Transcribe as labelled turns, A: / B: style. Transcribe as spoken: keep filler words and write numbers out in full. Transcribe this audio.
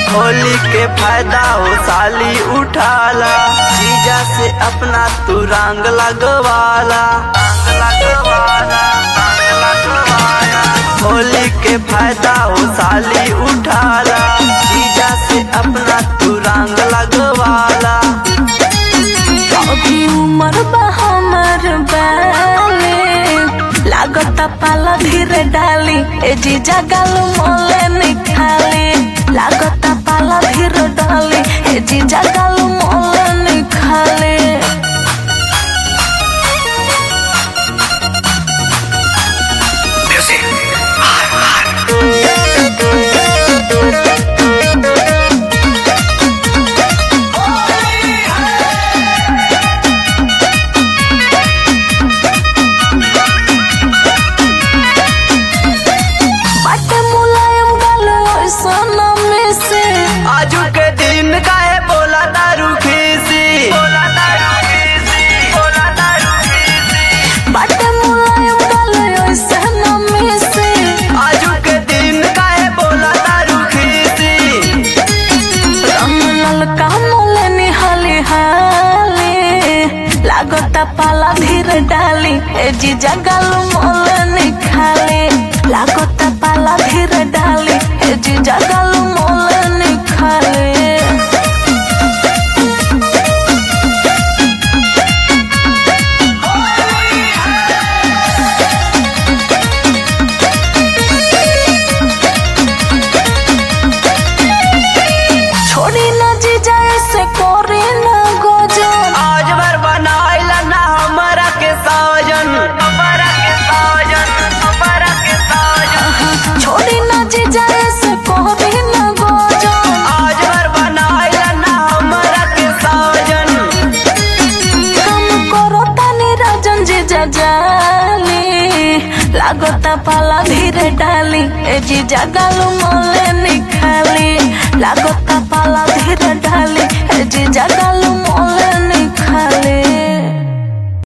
A: होली के फायदा हो साली उठाला, जीजा से अपना तू रंग लगवाला, रंग लगवाला, रंग लगवाला। होली के फायदा हो साली उठाला, जीजा से अपना तू रंग लगवाला।
B: अभी उमर बा हमर बाले, लागता पाला धीरे डाली, ए जीजा गाल मोले निखाली। लागता पाला धीरे डाली, ए जीजा गाल मोले निखाली।
A: आजू के दिन काहे बोला दारू खीसी, बोला दारू खीसी, बोला दारू खीसी।
B: बाटे मुलायम गाले ओइसे न मिसी,
A: आजू के दिन काहे बोला दारू खीसी।
B: रंग ललका मोले निहाली हाली, लागता पाला धीरे डाली, ए जीजा गाल मोले निखाली। लागता पाला धीरे डाली, ए जीजा गाल मोले निखाली। छोड़ी न जीजा ऐसे कोरी न गोजो,
A: आज भर बनाइला ना हमारा के साजन, हमारा के साजन, हमारा के साजन।
B: छोड़ी न जीजा ऐसे कोरी न गोजो,
A: आज भर बनाइला ना हमारा के साजन।
B: कम करो तनी राजन जीजा जाली, लागता पाला धीरे डाली, ए जीजा गाल मोले निखाली। लागता पाला धीरे डाली, ए जीजा गाल मोले